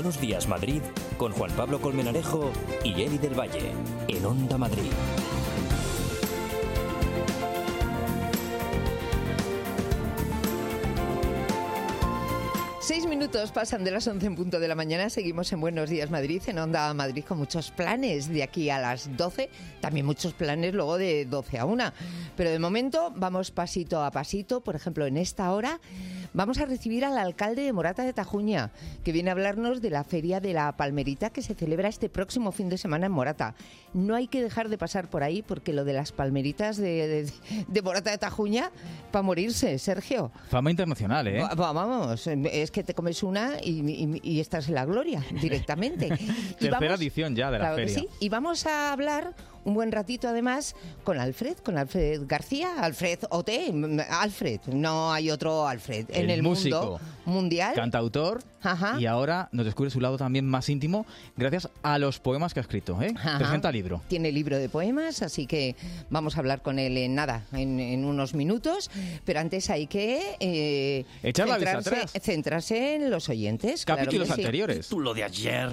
Buenos Días Madrid con Juan Pablo Colmenarejo y Eli del Valle en Onda Madrid. Seis minutos pasan de las 11 en punto de la mañana. Seguimos en Buenos Días Madrid, en Onda Madrid, con muchos planes de aquí a las 12. También muchos planes luego de 12 a 1. Pero de momento vamos pasito a pasito. Por ejemplo, en esta hora vamos a recibir al alcalde de Morata de Tajuña, que viene a hablarnos de la Feria de la Palmerita que se celebra este próximo fin de semana en Morata. No hay que dejar de pasar por ahí porque lo de las palmeritas de Morata de Tajuña, para morirse, Sergio. Fama internacional, ¿eh? Vamos, es que te comes una y estás en la gloria directamente. Tercera edición ya de la feria. Sí. Y vamos a hablar un buen ratito además con Alfred García, Alfred Ote, Alfred, no hay otro Alfred en el músico, mundo mundial. Cantautor. Ajá. Y ahora nos descubre su lado también más íntimo gracias a los poemas que ha escrito, ¿eh? Presenta libro. Tiene libro de poemas, así que vamos a hablar con él en unos minutos, pero antes hay que echar la vista atrás. Centrarse en los oyentes. Capítulos anteriores. Capítulo de ayer.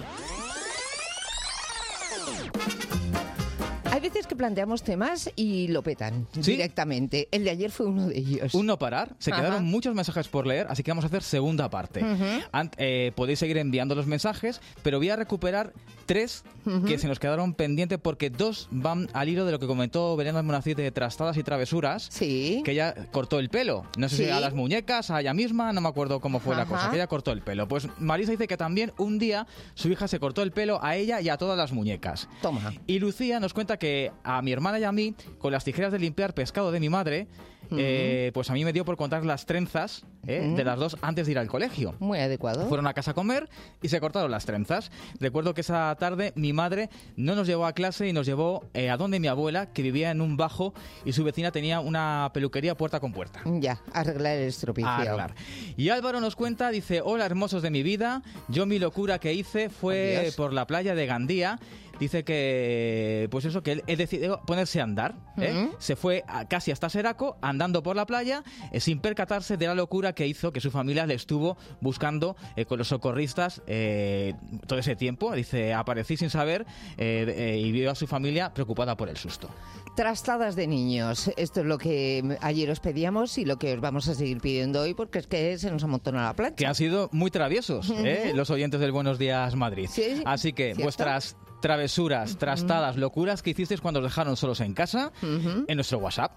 Hay veces que planteamos temas y lo petan directamente. El de ayer fue uno de ellos. Un no parar. Se quedaron muchos mensajes por leer, así que vamos a hacer segunda parte. Podéis seguir enviando los mensajes, pero voy a recuperar 3 que se nos quedaron pendientes porque 2 van al hilo de lo que comentó Belén Almonacid de Trastadas y Travesuras, que ella cortó el pelo. No sé si a las muñecas, a ella misma, no me acuerdo cómo fue la cosa, que ella cortó el pelo. Pues Marisa dice que también un día su hija se cortó el pelo a ella y a todas las muñecas. Toma. Y Lucía nos cuenta que a mi hermana y a mí, con las tijeras de limpiar pescado de mi madre, pues a mí me dio por contar las trenzas de las dos antes de ir al colegio. Muy adecuado. Fueron a casa a comer y se cortaron las trenzas. Recuerdo que esa tarde mi madre no nos llevó a clase y nos llevó a donde mi abuela, que vivía en un bajo y su vecina tenía una peluquería puerta con puerta. Ya, arreglar el estropicio. Arreglar. Y Álvaro nos cuenta, dice: hola hermosos de mi vida, yo mi locura que hice fue por la playa de Gandía. Dice que, pues eso, que él decidió ponerse a andar. Se fue casi hasta Seraco, andando por la playa, sin percatarse de la locura que hizo, que su familia le estuvo buscando con los socorristas todo ese tiempo. Dice, aparecí sin saber y vio a su familia preocupada por el susto. Trastadas de niños. Esto es lo que ayer os pedíamos y lo que os vamos a seguir pidiendo hoy, porque es que se nos amontonado la plancha. Que han sido muy traviesos, los oyentes del Buenos Días Madrid. Sí, así que ¿cierto? Vuestras travesuras, trastadas, locuras que hicisteis cuando os dejaron solos en casa, en nuestro WhatsApp.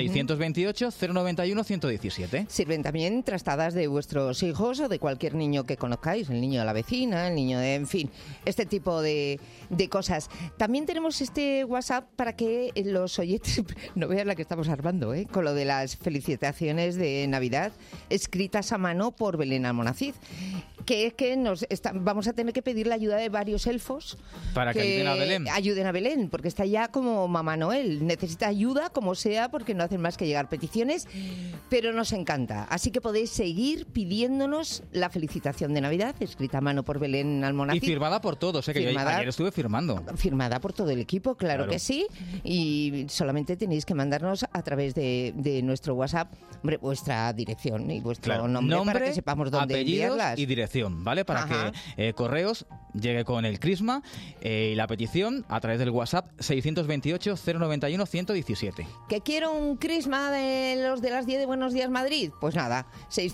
628-091-117. Sirven también trastadas de vuestros hijos o de cualquier niño que conozcáis, el niño de la vecina, el niño de, en fin, este tipo de cosas. También tenemos este WhatsApp para que los oyentes, no vean la que estamos armando, con lo de las felicitaciones de Navidad escritas a mano por Belén Almonacid, que es que vamos a tener que pedir la ayuda de varios elfos para que ayuden a Belén. Ayuden a Belén, porque está ya como Mamá Noel, necesita ayuda como sea, porque no hacen más que llegar peticiones, pero nos encanta. Así que podéis seguir pidiéndonos la felicitación de Navidad, escrita a mano por Belén Almonacid. Y firmada por todos, que yo ayer estuve firmando. Firmada por todo el equipo, claro que sí. Y solamente tenéis que mandarnos a través de nuestro WhatsApp, vuestra dirección y vuestro nombre para que sepamos dónde apellidos enviarlas. Y dirección, ¿vale? Para que correos llegue con el crisma y la petición a través del WhatsApp 628-091-117. ¿Que quiero un crisma de los de las 10 de Buenos Días Madrid? Pues nada,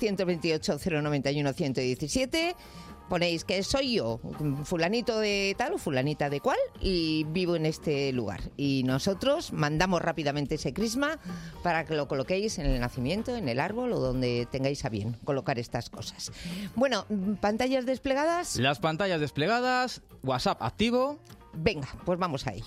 628-091-117. Ponéis que soy yo, fulanito de tal o fulanita de cual, y vivo en este lugar. Y nosotros mandamos rápidamente ese crisma para que lo coloquéis en el nacimiento, en el árbol o donde tengáis a bien colocar estas cosas. Bueno, ¿pantallas desplegadas? Las pantallas desplegadas, WhatsApp activo. Venga, pues vamos a ello.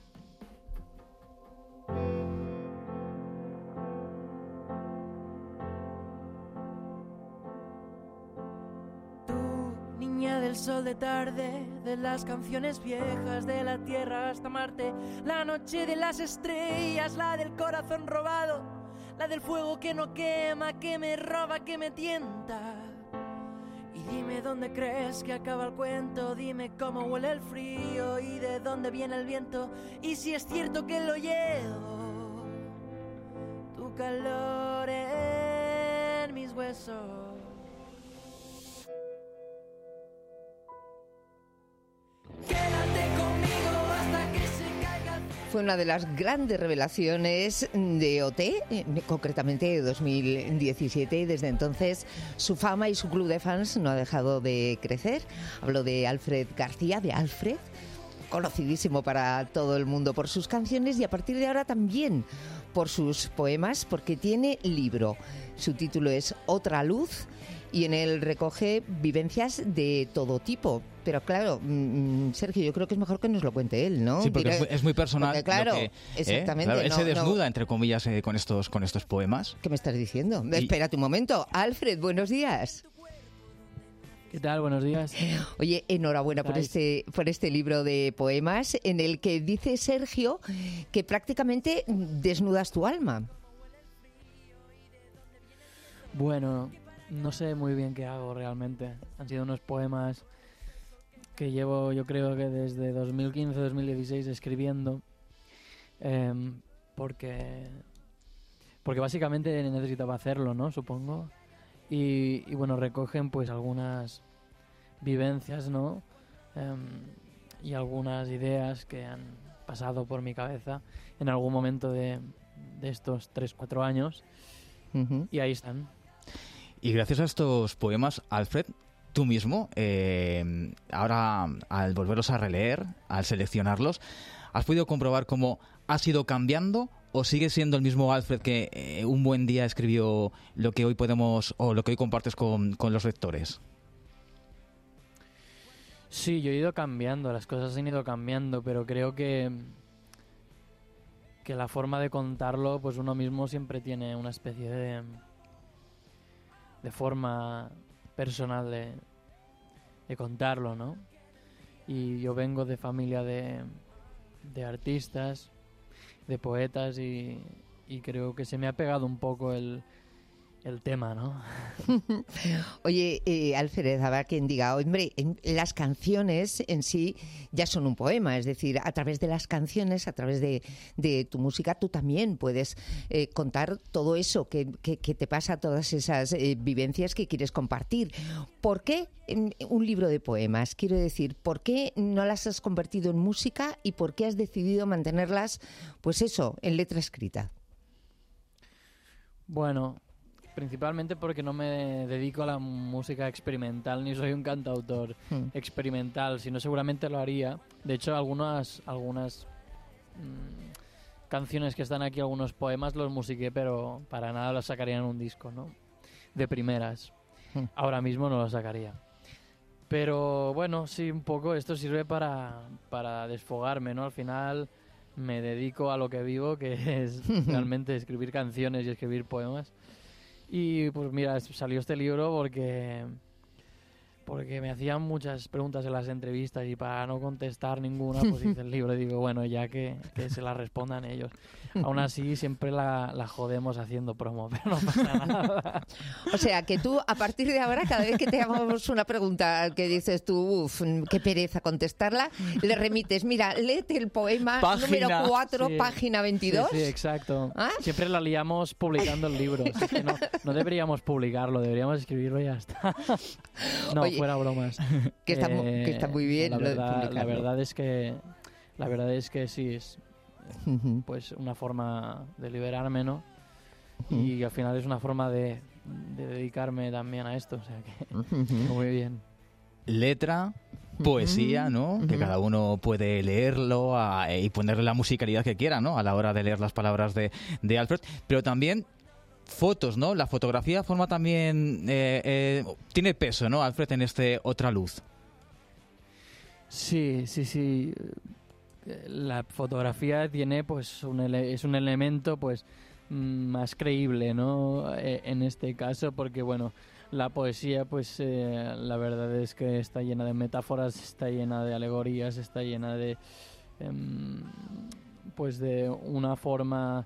Del sol de tarde, de las canciones viejas, de la tierra hasta Marte, la noche de las estrellas, la del corazón robado, la del fuego que no quema, que me roba, que me tienta. Y dime dónde crees que acaba el cuento, dime cómo huele el frío y de dónde viene el viento, y si es cierto que lo llevo, tu calor en mis huesos. fue una de las grandes revelaciones de OT, concretamente de 2017, y desde entonces su fama y su club de fans no ha dejado de crecer. Hablo de Alfred García, de Alfred, conocidísimo para todo el mundo por sus canciones y a partir de ahora también por sus poemas, porque tiene libro. Su título es Otra Luz y en él recoge vivencias de todo tipo. Pero claro, Sergio, yo creo que es mejor que nos lo cuente él, ¿no? Sí, porque es muy personal. Porque, claro, exactamente. Claro, él se desnuda, entre comillas, con estos poemas. ¿Qué me estás diciendo? Espérate un momento. Alfred, buenos días. ¿Qué tal? Buenos días. Oye, enhorabuena por este libro de poemas en el que dice Sergio que prácticamente desnudas tu alma. Bueno, no sé muy bien qué hago realmente. Han sido unos poemas que llevo, yo creo que desde 2015-2016 escribiendo, porque básicamente necesitaba hacerlo, ¿no? Supongo. Y bueno, recogen pues algunas vivencias, ¿no? Y algunas ideas que han pasado por mi cabeza en algún momento de estos 3-4 años. Uh-huh. Y ahí están. Y gracias a estos poemas, Alfred, tú mismo, ahora al volverlos a releer, al seleccionarlos, ¿has podido comprobar cómo has ido cambiando o sigue siendo el mismo Alfred que un buen día escribió lo que hoy podemos o lo que hoy compartes con los lectores? Sí, yo he ido cambiando, las cosas han ido cambiando, pero creo que la forma de contarlo, pues uno mismo siempre tiene una especie de forma personal de contarlo, ¿no? Y yo vengo de familia de artistas, de poetas y creo que se me ha pegado un poco el tema, ¿no? Oye, Alfred, habrá quien diga, hombre, las canciones en sí ya son un poema, es decir, a través de las canciones, a través de tu música, tú también puedes contar todo eso que te pasa, todas esas vivencias que quieres compartir. ¿Por qué un libro de poemas? Quiero decir, ¿por qué no las has convertido en música y por qué has decidido mantenerlas, pues eso, en letra escrita? Bueno, principalmente porque no me dedico a la música experimental, ni soy un cantautor experimental, sino seguramente lo haría. De hecho, algunas canciones que están aquí, algunos poemas, los musiqué, pero para nada los sacaría en un disco, ¿no? De primeras. Ahora mismo no los sacaría. Pero bueno, sí, un poco esto sirve para desfogarme, ¿no? Al final me dedico a lo que vivo, que es realmente escribir canciones y escribir poemas. Y pues mira, salió este libro porque me hacían muchas preguntas en las entrevistas y para no contestar ninguna, pues hice el libro y digo, bueno, ya que se la respondan ellos. Aún así, siempre la jodemos haciendo promo, pero no pasa nada. O sea, que tú, a partir de ahora, cada vez que te hagamos una pregunta que dices tú, uff, qué pereza contestarla, le remites, mira, léete el poema número 4, sí, página 22. Sí, exacto. ¿Ah? Siempre la liamos publicando el libro. Es que no deberíamos publicarlo, deberíamos escribirlo y ya está. No, oye, fuera bromas. Que está muy bien. La verdad es que sí, es pues una forma de liberarme, ¿no? Y al final es una forma de dedicarme también a esto, o sea que muy bien. Letra, poesía, ¿no? Que cada uno puede leerlo y ponerle la musicalidad que quiera, ¿no? A la hora de leer las palabras de Alfred, pero también fotos, ¿no? La fotografía forma también tiene peso, ¿no, Alfred, en este Otra Luz? Sí. La fotografía tiene, pues, es un elemento, pues, más creíble, ¿no? En este caso, porque, bueno, la poesía, pues, la verdad es que está llena de metáforas, está llena de alegorías, está llena de, pues, de una forma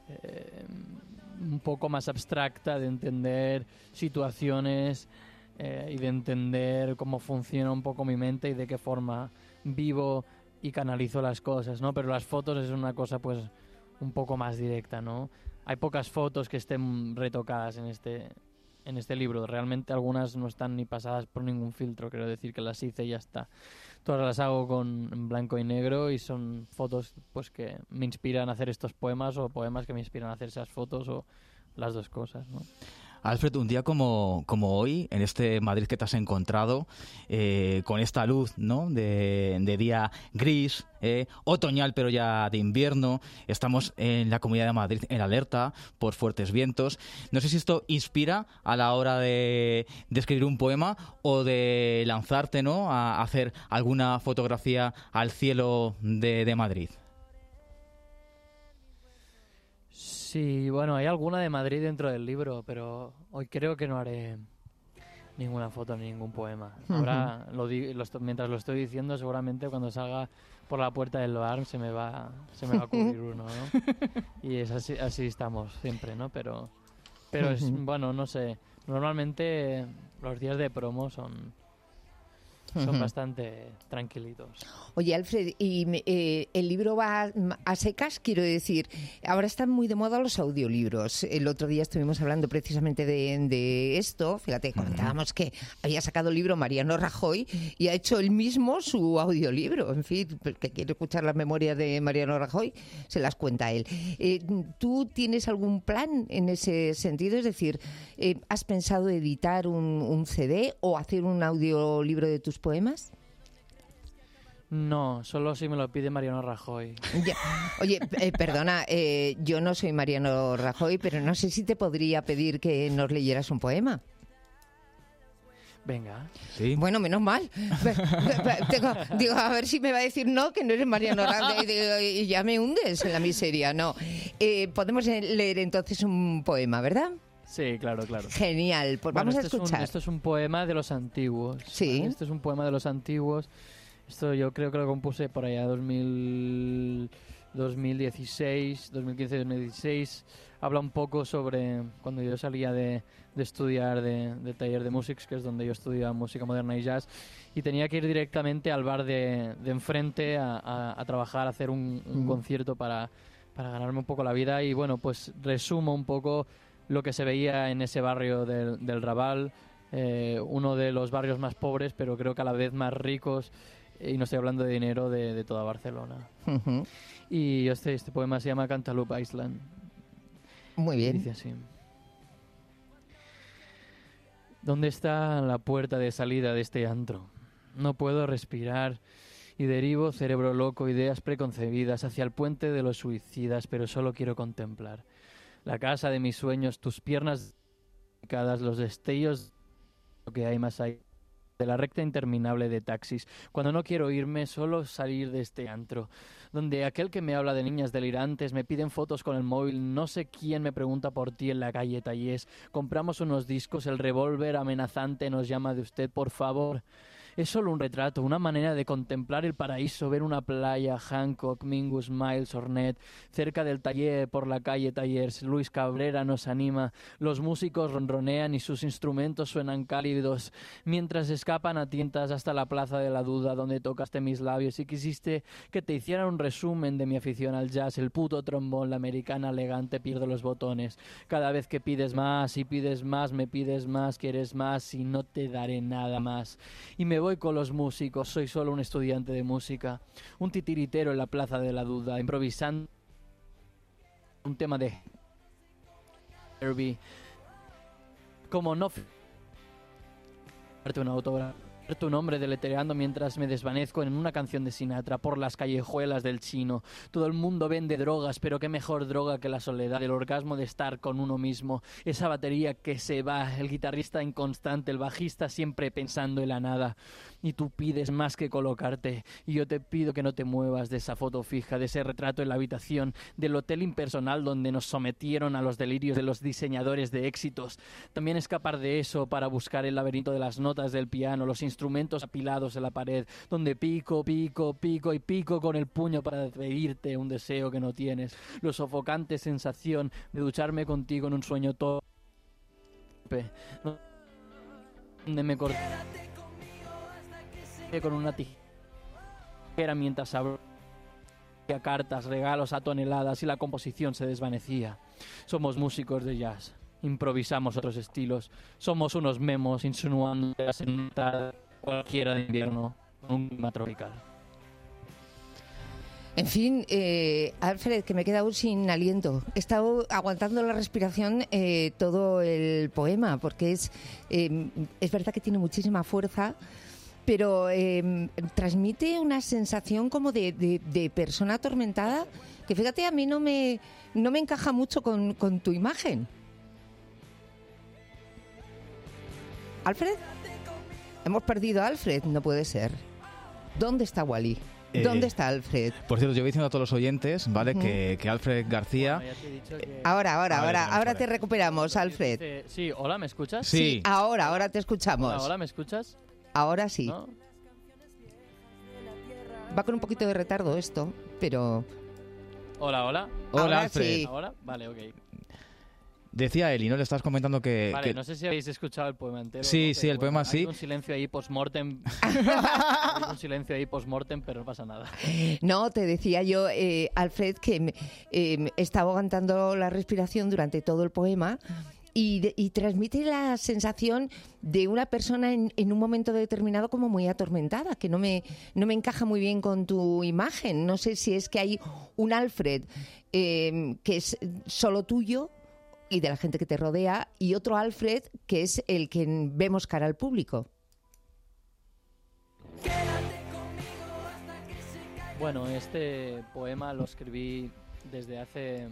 un poco más abstracta de entender situaciones y de entender cómo funciona un poco mi mente y de qué forma vivo y canalizo las cosas, ¿no? Pero las fotos es una cosa, pues, un poco más directa, ¿no? Hay pocas fotos que estén retocadas en este libro. Realmente algunas no están ni pasadas por ningún filtro, quiero decir que las hice y ya está. Todas las hago en blanco y negro y son fotos pues que me inspiran a hacer estos poemas o poemas que me inspiran a hacer esas fotos o las dos cosas, ¿no? Alfred, un día como hoy, en este Madrid que te has encontrado, con esta luz, ¿no?, de día gris, otoñal pero ya de invierno, estamos en la Comunidad de Madrid en alerta por fuertes vientos. No sé si esto inspira a la hora de escribir un poema o de lanzarte, ¿no?, a hacer alguna fotografía al cielo de Madrid. Sí, bueno, hay alguna de Madrid dentro del libro, pero hoy creo que no haré ninguna foto ni ningún poema. Ahora, mientras lo estoy diciendo, seguramente cuando salga por la puerta del bar se me va a ocurrir uno, ¿no? Y es así estamos siempre, ¿no? Pero es, bueno, no sé. Normalmente los días de promo son bastante tranquilitos. Oye, Alfred, ¿y el libro va a secas? Quiero decir, ahora están muy de moda los audiolibros. El otro día estuvimos hablando precisamente de esto. Fíjate, comentábamos que había sacado el libro Mariano Rajoy y ha hecho él mismo su audiolibro. En fin, el que quiere escuchar las memorias de Mariano Rajoy, se las cuenta él. ¿Tú tienes algún plan en ese sentido? Es decir, ¿has pensado editar un CD o hacer un audiolibro de tus poemas? No, solo si me lo pide Mariano Rajoy. Ya. Oye, perdona, yo no soy Mariano Rajoy, pero no sé si te podría pedir que nos leyeras un poema. Venga. ¿Sí? Bueno, menos mal. Digo, a ver si me va a decir no, que no eres Mariano Rajoy y ya me hundes en la miseria. No. Podemos leer entonces un poema, ¿verdad? Sí, claro. Genial, pues vamos a escuchar. Esto es un poema de los antiguos. Sí. ¿Vale? Esto es un poema de los antiguos. Esto yo creo que lo compuse por allá 2016, 2015-2016. Habla un poco sobre cuando yo salía de estudiar de taller de músics, que es donde yo estudiaba música moderna y jazz, y tenía que ir directamente al bar de enfrente a trabajar, a hacer un concierto para ganarme un poco la vida. Y bueno, pues resumo un poco lo que se veía en ese barrio del Raval, uno de los barrios más pobres, pero creo que a la vez más ricos, y no estoy hablando de dinero, de toda Barcelona. Y este poema se llama Cantaloupe Island. Muy bien. Y dice así: ¿Dónde está la puerta de salida de este antro? No puedo respirar y derivo, cerebro loco, ideas preconcebidas hacia el puente de los suicidas, pero solo quiero contemplar la casa de mis sueños, tus piernas dedicadas, los destellos lo que hay más allá de la recta interminable de taxis. Cuando no quiero irme, solo salir de este antro, donde aquel que me habla de niñas delirantes me piden fotos con el móvil, no sé quién me pregunta por ti en la calle Tallés, compramos unos discos, el revólver amenazante nos llama de usted, por favor. Es solo un retrato, una manera de contemplar el paraíso, ver una playa, Hancock, Mingus, Miles, Hornet, cerca del taller, por la calle Tallers, Luis Cabrera nos anima, los músicos ronronean y sus instrumentos suenan cálidos, mientras escapan a tientas hasta la Plaza de la Duda, donde tocaste mis labios y quisiste que te hiciera un resumen de mi afición al jazz, el puto trombón, la americana elegante, pierdo los botones, cada vez que pides más y pides más, me pides más, quieres más y no te daré nada más. Y me voy con los músicos, soy solo un estudiante de música, un titiritero en la Plaza de la Duda, improvisando un tema de Herbie, como no un autógrafo, tu nombre deletreando mientras me desvanezco en una canción de Sinatra por las callejuelas del Chino. Todo el mundo vende drogas, pero qué mejor droga que la soledad, el orgasmo de estar con uno mismo, esa batería que se va, el guitarrista inconstante, el bajista siempre pensando en la nada. Y tú pides más que colocarte, y yo te pido que no te muevas de esa foto fija, de ese retrato en la habitación, del hotel impersonal donde nos sometieron a los delirios de los diseñadores de éxitos. También escapar de eso para buscar el laberinto de las notas del piano, los instrumentos apilados en la pared, donde pico y pico con el puño para pedirte un deseo que no tienes, la sofocante sensación de ducharme contigo en un sueño torpe, donde me corté con una tijera mientras abría cartas, regalos a toneladas y la composición se desvanecía. Somos músicos de jazz, improvisamos otros estilos, somos unos memos insinuando en una tarde cualquiera de invierno, con un clima tropical. En fin, Alfred, que me he quedado sin aliento. He estado aguantando la respiración todo el poema, porque es verdad que tiene muchísima fuerza, pero transmite una sensación como de persona atormentada, que fíjate, a mí no me encaja mucho con tu imagen. ¿Alfred? Hemos perdido a Alfred, no puede ser. ¿Dónde está Wally? ¿Dónde está Alfred? Por cierto, yo voy diciendo a todos los oyentes, ¿vale? Que Alfred García... Bueno, ya te he dicho que... Ahora te recuperamos, Alfred. Sí, hola, ¿me escuchas? Sí. Ahora te escuchamos. Hola, ¿me escuchas? Ahora sí. ¿No? Va con un poquito de retardo esto, pero... Hola. Hola, Ahora Alfred. sí. ¿Ahora? Vale, ok. Decía Eli, ¿no? Le estás comentando que... Vale, no sé si habéis escuchado el poema entero. Sí, ¿no? sí, el poema sí. Hay un silencio ahí post-mortem. Pero no pasa nada. No, te decía yo, Alfred, que estaba aguantando la respiración durante todo el poema y transmite la sensación de una persona en un momento determinado como muy atormentada, que no me encaja muy bien con tu imagen. No sé si es que hay un Alfred que es solo tuyo y de la gente que te rodea, y otro Alfred que es el que vemos cara al público. Bueno, este poema lo escribí desde hace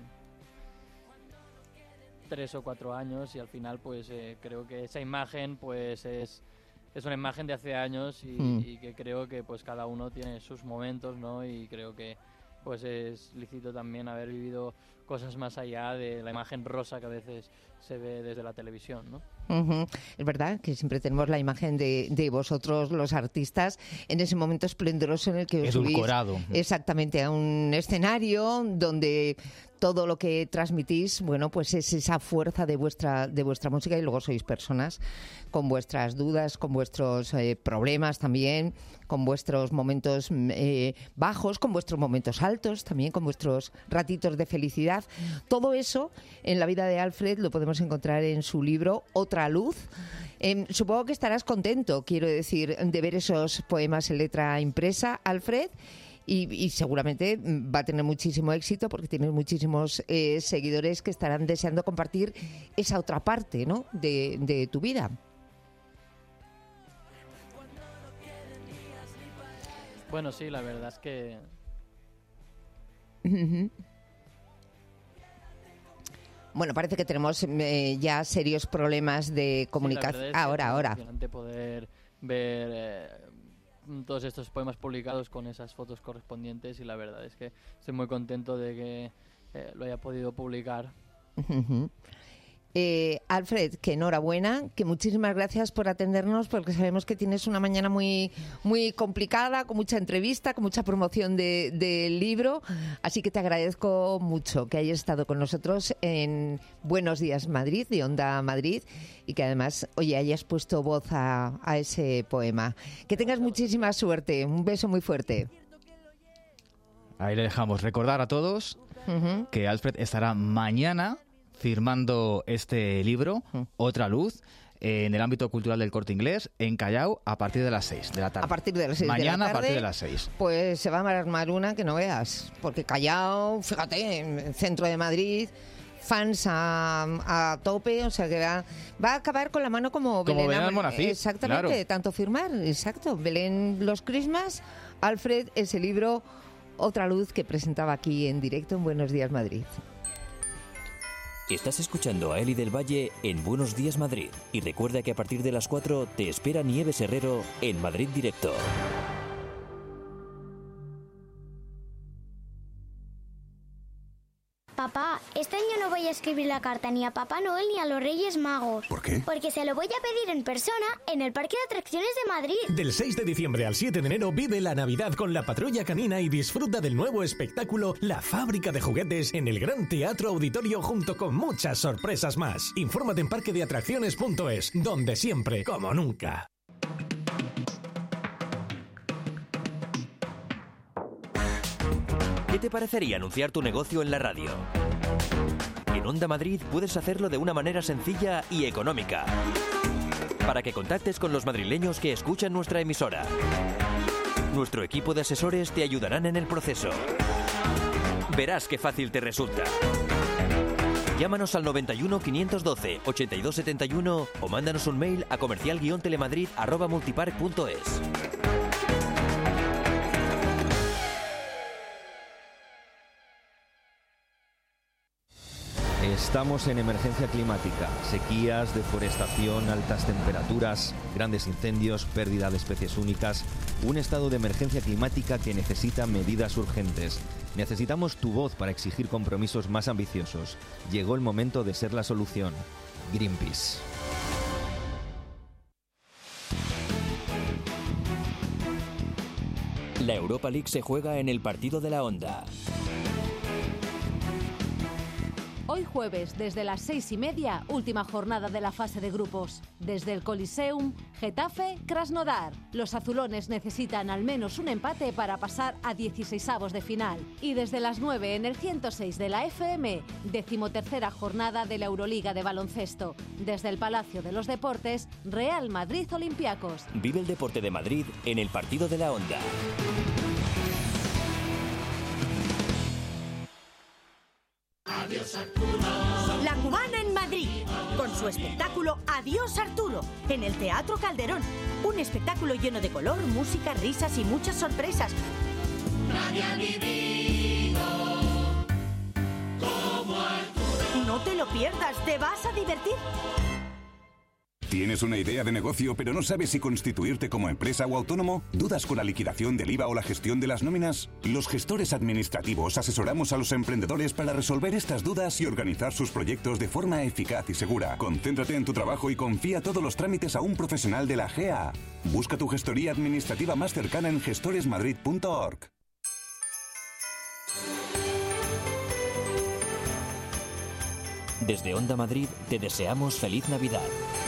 3 o 4 años y al final pues creo que esa imagen pues es una imagen de hace años y que creo que pues cada uno tiene sus momentos, ¿no? Y creo que pues es lícito también haber vivido cosas más allá de la imagen rosa que a veces se ve desde la televisión, ¿no? Uh-huh. Es verdad que siempre tenemos la imagen de vosotros, los artistas, en ese momento esplendoroso en el que os subís exactamente a un escenario donde todo lo que transmitís, bueno, pues es esa fuerza de vuestra música, y luego sois personas con vuestras dudas, con vuestros problemas también, con vuestros momentos bajos, con vuestros momentos altos, también con vuestros ratitos de felicidad. Todo eso en la vida de Alfred lo podemos encontrar en su libro Otra Luz. Supongo que estarás contento, quiero decir, de ver esos poemas en letra impresa, Alfred. Y seguramente va a tener muchísimo éxito porque tienes muchísimos seguidores que estarán deseando compartir esa otra parte, ¿no? de tu vida. Bueno, sí, la verdad es que... Uh-huh. Bueno, parece que tenemos ya serios problemas de comunicación. Sí, ahora. Es emocionante poder ver todos estos poemas publicados con esas fotos correspondientes y la verdad es que estoy muy contento de que lo haya podido publicar. Uh-huh. Alfred, que enhorabuena, que muchísimas gracias por atendernos, porque sabemos que tienes una mañana muy, muy complicada, con mucha entrevista, con mucha promoción del libro, así que te agradezco mucho que hayas estado con nosotros en Buenos Días Madrid, de Onda Madrid, y que además, oye, hayas puesto voz a ese poema. Que tengas muchísima suerte, un beso muy fuerte. Ahí le dejamos. Recordar a todos que Alfred estará mañana firmando este libro, Otra Luz, en el ámbito cultural del Corte Inglés, en Callao, a partir de las 6 de la tarde. A partir de las 6 mañana, de la tarde, a partir de las 6. Pues se va a armar una que no veas, porque Callao, fíjate, en el centro de Madrid, fans a tope, o sea que va a acabar con la mano como Belén Almonacid. Exactamente, claro. Tanto firmar, exacto. Belén Los Christmas, Alfred, ese libro, Otra Luz, que presentaba aquí en directo en Buenos Días Madrid. Estás escuchando a Eli del Valle en Buenos Días Madrid. Y recuerda que a partir de las 4 te espera Nieves Herrero en Madrid Directo. Papá, este año no voy a escribir la carta ni a Papá Noel ni a los Reyes Magos. ¿Por qué? Porque se lo voy a pedir en persona en el Parque de Atracciones de Madrid. Del 6 de diciembre al 7 de enero vive la Navidad con la Patrulla Canina y disfruta del nuevo espectáculo La Fábrica de Juguetes en el Gran Teatro Auditorio junto con muchas sorpresas más. Infórmate en parquedeatracciones.es, donde siempre, como nunca. ¿Qué te parecería anunciar tu negocio en la radio? En Onda Madrid puedes hacerlo de una manera sencilla y económica, para que contactes con los madrileños que escuchan nuestra emisora. Nuestro equipo de asesores te ayudarán en el proceso. Verás qué fácil te resulta. Llámanos al 91 512 82 71 o mándanos un mail a comercial-telemadrid@multipark.es. Estamos en emergencia climática, sequías, deforestación, altas temperaturas, grandes incendios, pérdida de especies únicas, un estado de emergencia climática que necesita medidas urgentes. Necesitamos tu voz para exigir compromisos más ambiciosos. Llegó el momento de ser la solución. Greenpeace. La Europa League se juega en el partido de la Onda. Hoy jueves, desde las 6:30, última jornada de la fase de grupos. Desde el Coliseum, Getafe, Krasnodar. Los azulones necesitan al menos un empate para pasar a 16avos de final. Y desde las 9 en el 106 de la FM, 13ª jornada de la Euroliga de baloncesto. Desde el Palacio de los Deportes, Real Madrid Olympiacos. Vive el deporte de Madrid en el partido de la Onda. Adiós Arturo. La Cubana en Madrid, con su espectáculo Adiós Arturo, en el Teatro Calderón. Un espectáculo lleno de color, música, risas y muchas sorpresas. Nadie ha vivido como Arturo. No te lo pierdas, te vas a divertir. ¿Tienes una idea de negocio pero no sabes si constituirte como empresa o autónomo? ¿Dudas con la liquidación del IVA o la gestión de las nóminas? Los gestores administrativos asesoramos a los emprendedores para resolver estas dudas y organizar sus proyectos de forma eficaz y segura. Concéntrate en tu trabajo y confía todos los trámites a un profesional de la GA. Busca tu gestoría administrativa más cercana en gestoresmadrid.org. Desde Onda Madrid te deseamos feliz Navidad.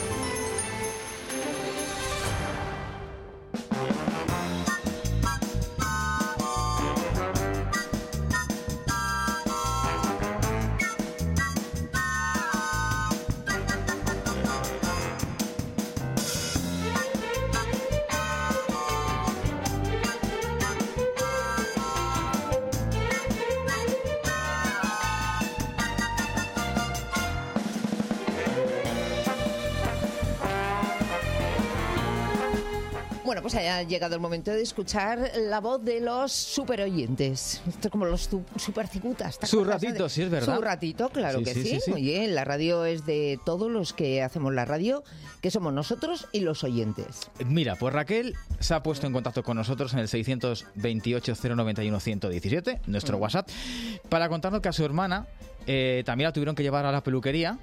Bueno, pues ha llegado el momento de escuchar la voz de los superoyentes. Esto es como los supercicutas. Su ratito, sí, es verdad. Su ratito, claro Sí, que sí, sí. sí. Oye, la radio es de todos los que hacemos la radio, que somos nosotros y los oyentes. Mira, pues Raquel se ha puesto en contacto con nosotros en el 628-091-117, nuestro WhatsApp, para contarnos que a su hermana también la tuvieron que llevar a la peluquería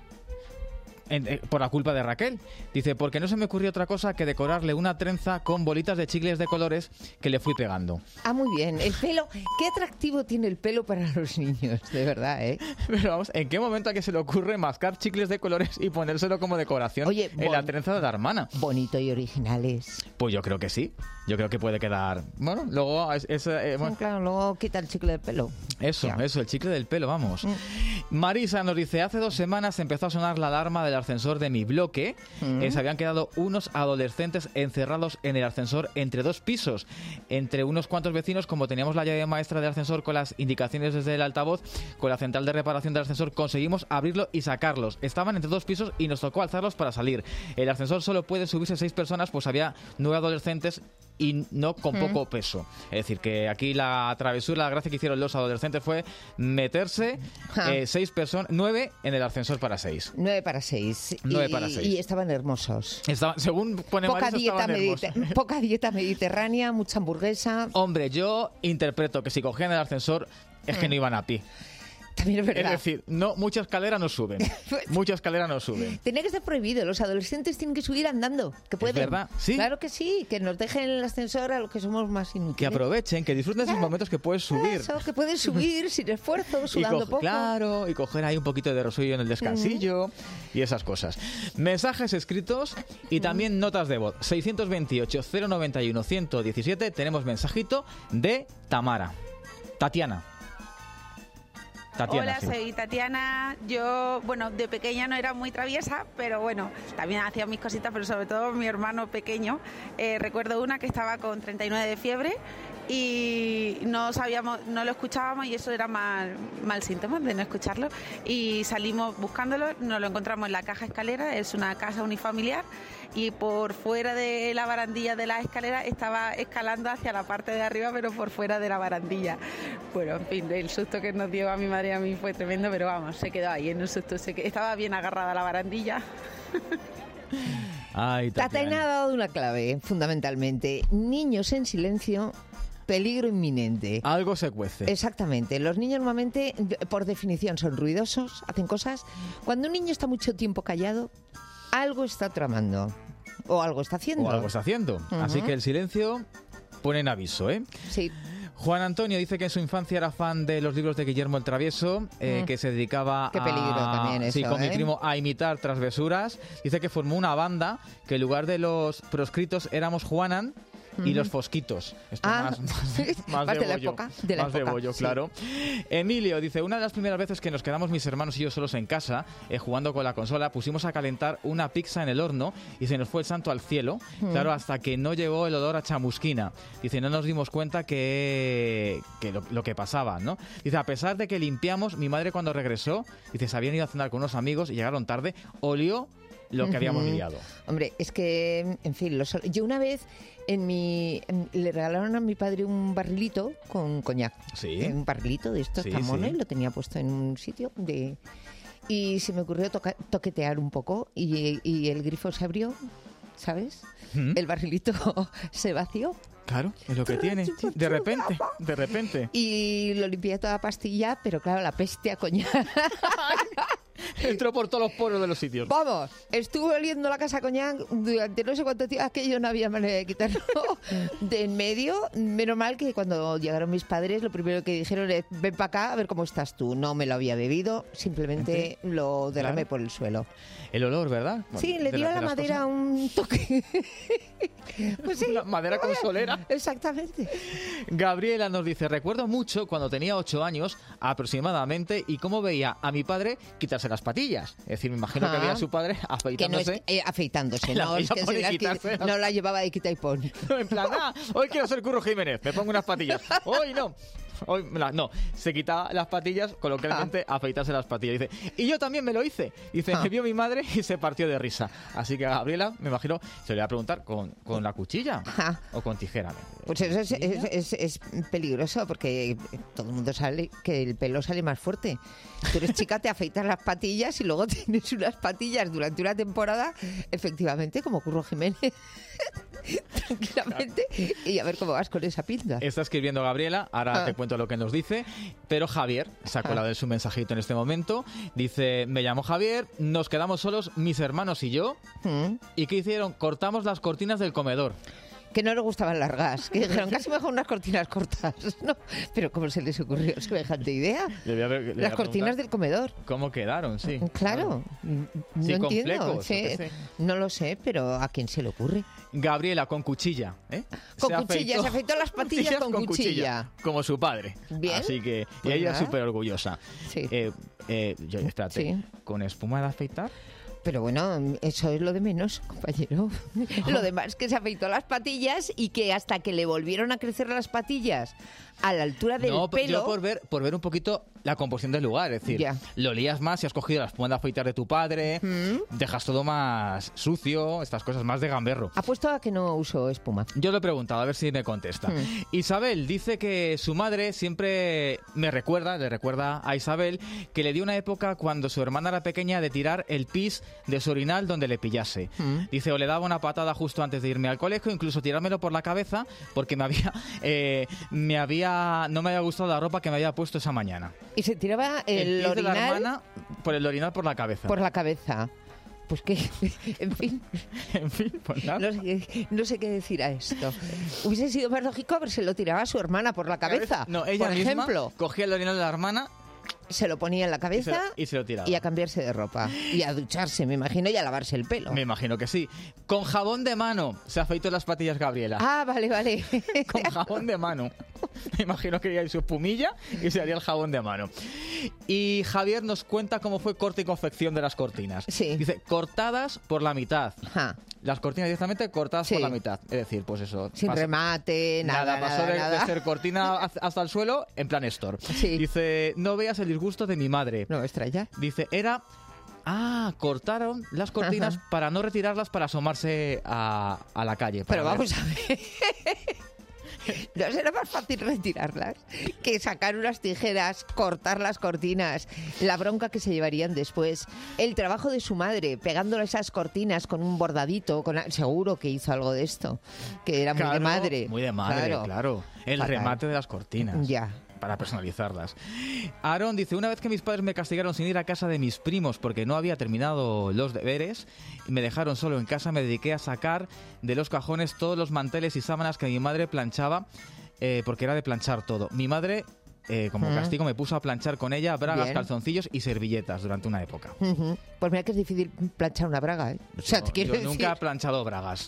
por la culpa de Raquel. Dice, porque no se me ocurrió otra cosa que decorarle una trenza con bolitas de chicles de colores que le fui pegando. Ah, muy bien. El pelo, qué atractivo tiene el pelo para los niños, de verdad, ¿eh? Pero vamos, ¿en qué momento a que se le ocurre mascar chicles de colores y ponérselo como decoración en la trenza de la hermana? Bonito y originales. Pues yo creo que sí. Yo creo que puede quedar... Bueno, luego... bueno. Sí, claro, luego quita el chicle del pelo. Eso, el chicle del pelo, vamos. Marisa nos dice, hace 2 semanas empezó a sonar la alarma del ascensor de mi bloque. Se habían quedado unos adolescentes encerrados en el ascensor entre 2 pisos. Entre unos cuantos vecinos, como teníamos la llave maestra del ascensor con las indicaciones desde el altavoz, con la central de reparación del ascensor conseguimos abrirlo y sacarlos. Estaban entre 2 pisos y nos tocó alzarlos para salir. El ascensor solo puede subirse 6 personas, pues había 9 adolescentes y no con poco peso. Es decir, que aquí la travesura, la gracia que hicieron los adolescentes fue meterse 6 personas, 9 en el ascensor para 6. 9 para 6. 9 para 6. Y estaban hermosos. Según pone Marisa, estaban hermosos. Poca dieta mediterránea, mucha hamburguesa. Hombre, yo interpreto que si cogían el ascensor es que no iban a pie. También es verdad. Es decir, no, mucha escalera no suben. Mucha escalera no suben. Tiene que ser prohibido. Los adolescentes tienen que subir andando. Que pueden. ¿Es verdad? ¿Sí? Claro que sí. Que nos dejen el ascensor a los que somos más inútiles. Que aprovechen, que disfruten esos momentos que puedes subir. Eso, que puedes subir sin esfuerzo, sudando poco. Claro, y coger ahí un poquito de rosollo en el descansillo y esas cosas. Mensajes escritos y también notas de voz. 628-091-117. Tenemos mensajito de Tamara. Tatiana. Tatiana. Hola, sí. soy Tatiana. Yo, bueno, de pequeña no era muy traviesa, pero bueno, también hacía mis cositas, pero sobre todo mi hermano pequeño. Recuerdo una que estaba con 39 de fiebre y no lo escuchábamos y eso era mal síntoma de no escucharlo. Y salimos buscándolo, nos lo encontramos en la caja escalera, es una casa unifamiliar, y por fuera de la barandilla de la escalera estaba escalando hacia la parte de arriba, pero por fuera de la barandilla. Bueno, en fin, el susto que nos dio a mi madre y a mí fue tremendo, pero vamos, se quedó ahí en el susto, estaba bien agarrada a la barandilla. Ay, Tatiana ha dado una clave, fundamentalmente. Niños en silencio, peligro inminente. Algo se cuece. Exactamente. Los niños normalmente, por definición, son ruidosos, hacen cosas. Cuando un niño está mucho tiempo callado, algo está tramando. O algo está haciendo. Así que el silencio pone en aviso, ¿eh? Sí. Juan Antonio dice que en su infancia era fan de los libros de Guillermo el Travieso, que se dedicaba Qué peligro también eso, con mi primo a imitar traviesuras. Dice que formó una banda que en lugar de los proscritos éramos Juanan y los Fosquitos. Esto más de la bollo. época. Más de bollo, sí. Claro. Emilio dice, una de las primeras veces que nos quedamos mis hermanos y yo solos en casa, jugando con la consola, pusimos a calentar una pizza en el horno y se nos fue el santo al cielo. Claro, hasta que no llegó el olor a chamusquina. Dice, no nos dimos cuenta que lo que pasaba, ¿no? Dice, a pesar de que limpiamos, mi madre cuando regresó, dice, se habían ido a cenar con unos amigos y llegaron tarde, olió lo que habíamos liado. Hombre, es que, en fin, yo una vez le regalaron a mi padre un barrilito con coñac. Sí. Un barrilito de estos tan mono, y lo tenía puesto en un sitio y se me ocurrió toquetear un poco y el grifo se abrió, ¿sabes? El barrilito se vació. Claro, es lo que tiene. De repente. Y lo limpié toda pastilla, pero claro, la peste a coñac. Entró por todos los poros de los sitios. Vamos, estuve oliendo la casa coñac durante no sé cuánto tiempo, aquello no había manera de quitarlo de en medio. Menos mal que cuando llegaron mis padres, lo primero que dijeron es, ven para acá a ver cómo estás tú. No me lo había bebido, simplemente lo derramé por el suelo. El olor, ¿verdad? Sí, le dio a la madera un toque. Pues sí, la madera consolera. Exactamente. Gabriela nos dice, recuerdo mucho cuando tenía 8 años aproximadamente y cómo veía a mi padre quitarse las patillas. Es decir, me imagino que veía a su padre afeitándose. Que no es, afeitándose, no la llevaba de quita y pon. En plan, hoy quiero ser Curro Jiménez, me pongo unas patillas. Hoy no. No, se quitaba las patillas, coloquialmente afeitarse las patillas. Dice, y yo también me lo hice. Dice, me vio mi madre y se partió de risa. Así que a Gabriela, me imagino, se le va a preguntar con la cuchilla o con tijera. Pues eso es peligroso porque todo el mundo sabe que el pelo sale más fuerte. Tú eres chica, te afeitas las patillas y luego tienes unas patillas durante una temporada, efectivamente, como Curro Jiménez. Tranquilamente, y a ver cómo vas con esa pinta. Está escribiendo Gabriela, ahora te cuento lo que nos dice, pero Javier se ha colado en su mensajito en este momento. Dice, me llamo Javier, nos quedamos solos mis hermanos y yo. ¿Y qué hicieron? Cortamos las cortinas del comedor. Que no les gustaban largas, que dijeron casi mejor unas cortinas cortas, ¿no? Pero ¿cómo se les ocurrió semejante idea? Las cortinas del comedor. ¿Cómo quedaron? Sí. Claro, no sí, entiendo. Sí, no lo sé, pero ¿a quién se le ocurre? Gabriela, con cuchilla. Con cuchilla, se afeitó las patillas con cuchilla. Como su padre. Bien. Así que Pues ella es súper orgullosa. Sí. Espérate, Sí. ¿con espuma de afeitar? Pero bueno, eso es lo de menos, compañero. Lo demás es que se afeitó las patillas y que hasta que le volvieron a crecer las patillas a la altura del pelo... Yo por ver un poquito la composición del lugar, es decir, lo lías más si has cogido la espuma de afeitar de tu padre, dejas todo más sucio, estas cosas más de gamberro. Apuesto a que no uso espuma. Yo le he preguntado, a ver si me contesta. Isabel dice que su madre siempre le recuerda a Isabel que le dio una época cuando su hermana era pequeña de tirar el pis de su orinal donde le pillase. Dice, o le daba una patada justo antes de irme al colegio, incluso tirármelo por la cabeza porque no me había gustado la ropa que me había puesto esa mañana. Y se tiraba el orinal... de la hermana por el orinal por la cabeza. Por la cabeza. Pues que, en fin. Pues nada. No sé qué decir a esto. Hubiese sido más lógico habérselo tirado a su hermana por la cabeza. No, ella por misma ejemplo. cogía el orinal de la hermana Se lo ponía en la cabeza y se lo tiraba. Y a cambiarse de ropa. Y a ducharse, me imagino, y a lavarse el pelo. Me imagino que sí. Con jabón de mano se afeitó las patillas Gabriela. Ah, vale. Con jabón de mano. Me imagino que iría su espumilla y se haría el jabón de mano. Y Javier nos cuenta cómo fue corte y confección de las cortinas. Sí. Dice, cortadas por la mitad. Ajá. Las cortinas directamente cortadas por la mitad. Es decir, pues eso. Sin remate, nada. Pasó de ser cortina hasta el suelo en plan store. Sí. Dice, no veas el disgusto de mi madre. No, extraña. Dice, cortaron las cortinas para no retirarlas para asomarse a la calle. Pero vamos a ver. ¿No será más fácil retirarlas que sacar unas tijeras, cortar las cortinas, la bronca que se llevarían después, el trabajo de su madre pegándole esas cortinas con un bordadito, seguro que hizo algo de esto, que era muy de madre. Muy de madre, claro. El remate de las cortinas. Ya. Para personalizarlas. Aarón dice, una vez que mis padres me castigaron sin ir a casa de mis primos porque no había terminado los deberes y me dejaron solo en casa, me dediqué a sacar de los cajones todos los manteles y sábanas que mi madre planchaba, porque era de planchar todo. Mi madre, como castigo, me puso a planchar con ella bragas, calzoncillos y servilletas durante una época. Pues mira que es difícil planchar una braga, ¿eh? O sea, yo nunca he planchado bragas.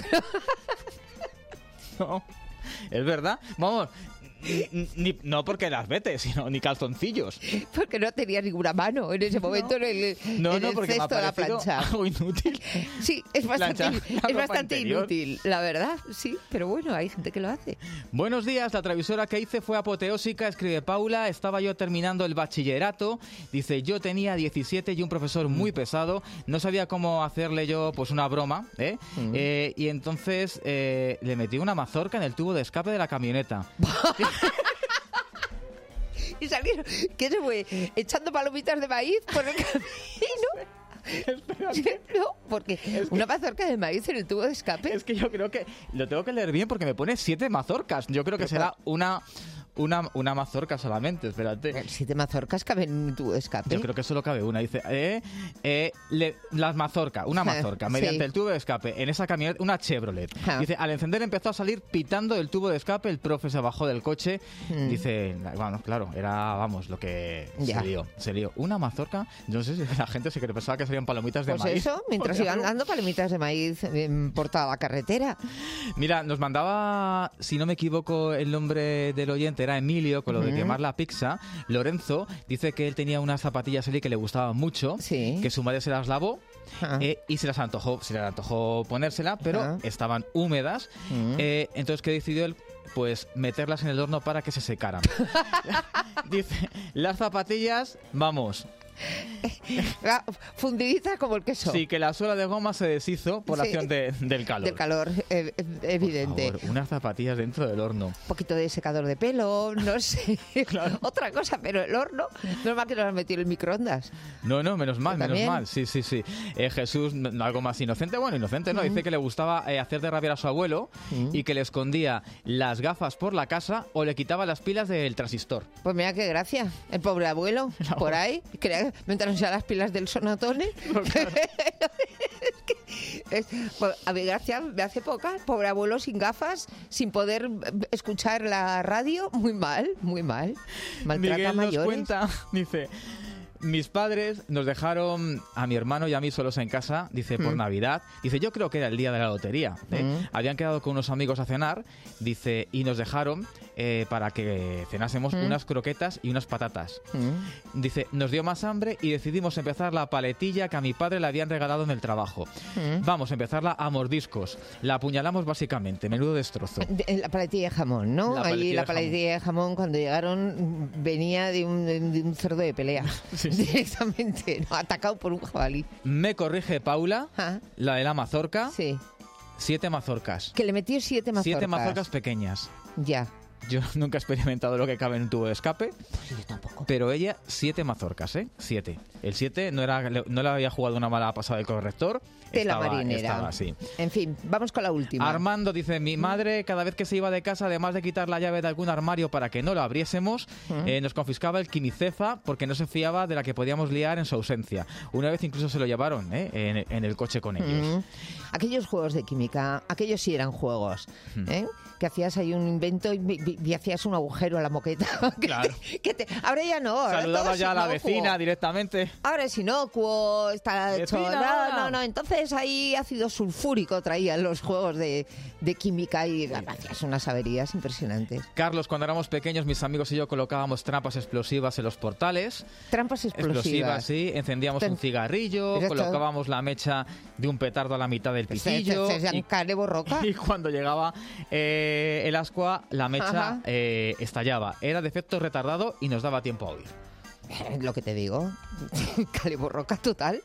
No, es verdad. Vamos... no porque las vete, sino ni calzoncillos. Porque no tenía ninguna mano en ese momento en el cesto de la plancha. Algo inútil. Sí, es bastante inútil, la verdad, sí, pero bueno, hay gente que lo hace. Buenos días, la travisora que hice fue apoteósica, escribe Paula, estaba yo terminando el bachillerato, dice, yo tenía 17 y un profesor muy pesado, no sabía cómo hacerle yo pues una broma, y entonces le metí una mazorca en el tubo de escape de la camioneta. Y salieron, ¿qué se fue? ¿Echando palomitas de maíz por el camino? No, porque una mazorca de maíz en el tubo de escape. Es que yo creo que lo tengo que leer bien porque me pone 7 mazorcas. Yo creo que será una mazorca solamente, espérate. 7 mazorcas caben en un tubo de escape. Yo creo que solo cabe una. Dice, una mazorca, mediante el tubo de escape en esa camioneta, una Chevrolet. Dice, al encender empezó a salir pitando el tubo de escape, el profe se bajó del coche. Dice, bueno, claro, era, vamos, lo que se lió. Una mazorca, yo no sé si la gente se pensaba que serían palomitas de maíz. Pues eso, mientras iban dando palomitas de maíz por toda la carretera. Mira, nos mandaba, si no me equivoco, el nombre del oyente era Emilio, con lo de quemar la pizza. Lorenzo dice que él tenía unas zapatillas que le gustaban mucho, que su madre se las lavó y se les antojó ponérsela, pero estaban húmedas. Entonces, ¿qué decidió él? Pues meterlas en el horno para que se secaran. Dice, las zapatillas, vamos... Fundidita como el queso. Sí, que la suela de goma se deshizo por la acción del calor. Del calor, evidente. Por favor, unas zapatillas dentro del horno. Un poquito de secador de pelo, no sé. Claro. Otra cosa, pero el horno, normal que no lo has metido en el microondas. No, menos mal. Sí. Jesús, algo más inocente. Bueno, inocente, ¿no? Dice que le gustaba hacer de rabiar a su abuelo y que le escondía las gafas por la casa o le quitaba las pilas del transistor. Pues mira qué gracia. El pobre abuelo, por ahí, mientras no las pilas del sonotone. A mi gracia me hace poca. Pobre abuelo sin gafas, sin poder escuchar la radio. Muy mal. Maltrata Miguel a mayores. Nos cuenta, dice... Mis padres nos dejaron a mi hermano y a mí solos en casa, dice, por Navidad. Dice, yo creo que era el día de la lotería. Habían quedado con unos amigos a cenar, dice, y nos dejaron para que cenásemos unas croquetas y unas patatas. Dice, nos dio más hambre y decidimos empezar la paletilla que a mi padre le habían regalado en el trabajo. Vamos a empezarla a mordiscos. La apuñalamos básicamente, menudo destrozo. La paletilla de jamón, ¿no? La paletilla de jamón, cuando llegaron, venía de un cerdo de pelea. Sí. Directamente, ¿no? Atacado por un jabalí. Me corrige Paula, la de la mazorca. Sí. 7 mazorcas. Que le metió 7 mazorcas. 7 mazorcas pequeñas. Ya. Yo nunca he experimentado lo que cabe en un tubo de escape. Pues yo tampoco. Pero ella, 7 mazorcas, 7. El 7 no le había jugado una mala pasada el corrector. De la marinera. Sí. En fin, vamos con la última. Armando dice, mi madre cada vez que se iba de casa, además de quitar la llave de algún armario para que no lo abriésemos, nos confiscaba el quimicefa porque no se fiaba de la que podíamos liar en su ausencia. Una vez incluso se lo llevaron en el coche con ellos. Aquellos juegos de química, aquellos sí eran juegos, que hacías ahí un invento y hacías un agujero a la moqueta. Claro. Ahora ya no. Saludaba ya a la vecina directamente. Ahora es inocuo, está hecho... Vecina. No. Entonces ahí ácido sulfúrico traían los juegos de química y hacías unas averías impresionantes. Carlos, cuando éramos pequeños, mis amigos y yo colocábamos trampas explosivas en los portales. Trampas explosivas. Sí. Encendíamos un cigarrillo, colocábamos la mecha de un petardo a la mitad del pitillo. Y cuando llegaba el ascua, la mecha estallaba. Era de efecto retardado y nos daba tiempo a huir. Lo que te digo, caleborroca total.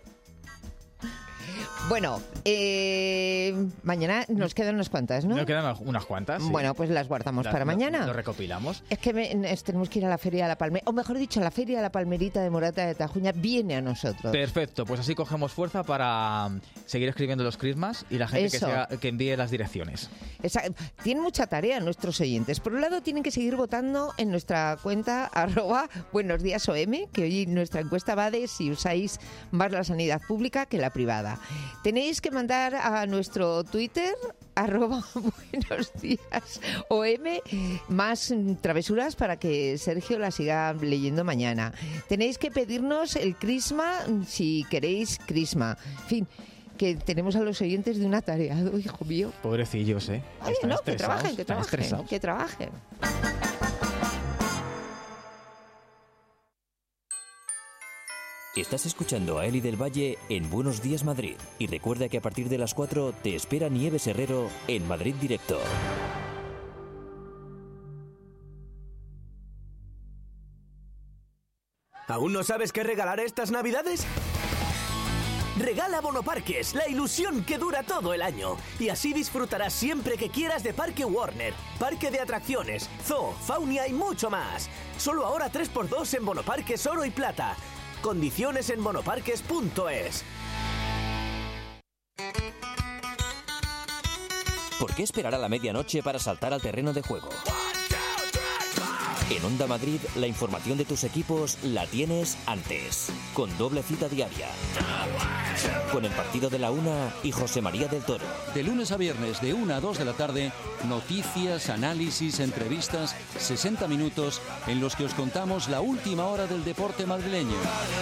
Bueno, mañana nos quedan unas cuantas, ¿no? Nos quedan unas cuantas, sí. Bueno, pues las guardamos para mañana. Lo recopilamos. Es que tenemos que ir a la Feria de la Palmerita, o mejor dicho, la Feria de la Palmerita de Morata de Tajuña viene a nosotros. Perfecto, pues así cogemos fuerza para seguir escribiendo los crismas y la gente que envíe las direcciones. Tienen mucha tarea nuestros oyentes. Por un lado, tienen que seguir votando en nuestra cuenta @buenosdiasOM, que hoy nuestra encuesta va de si usáis más la sanidad pública que la privada. Tenéis que mandar a nuestro Twitter @buenosdiasOM más travesuras para que Sergio las siga leyendo mañana. Tenéis que pedirnos el crisma si queréis crisma. En fin, que tenemos a los oyentes de una tarea, hijo mío. Pobrecillos, ¿eh? Oye, no, que trabajen. Estás escuchando a Eli del Valle en Buenos Días Madrid. Y recuerda que a partir de las 4 te espera Nieves Herrero en Madrid Directo. ¿Aún no sabes qué regalar estas Navidades? Regala Bonoparques, la ilusión que dura todo el año. Y así disfrutarás siempre que quieras de Parque Warner, parque de atracciones, zoo, faunia y mucho más. Solo ahora 3x2 en Bonoparques Oro y Plata. Condiciones en bonoparques.es. ¿Por qué esperar a la medianoche para saltar al terreno de juego? En Onda Madrid, la información de tus equipos la tienes antes, con doble cita diaria. Con el partido de la 1 y José María del Toro. De lunes a viernes, de 1 a 2 de la tarde, noticias, análisis, entrevistas, 60 minutos en los que os contamos la última hora del deporte madrileño.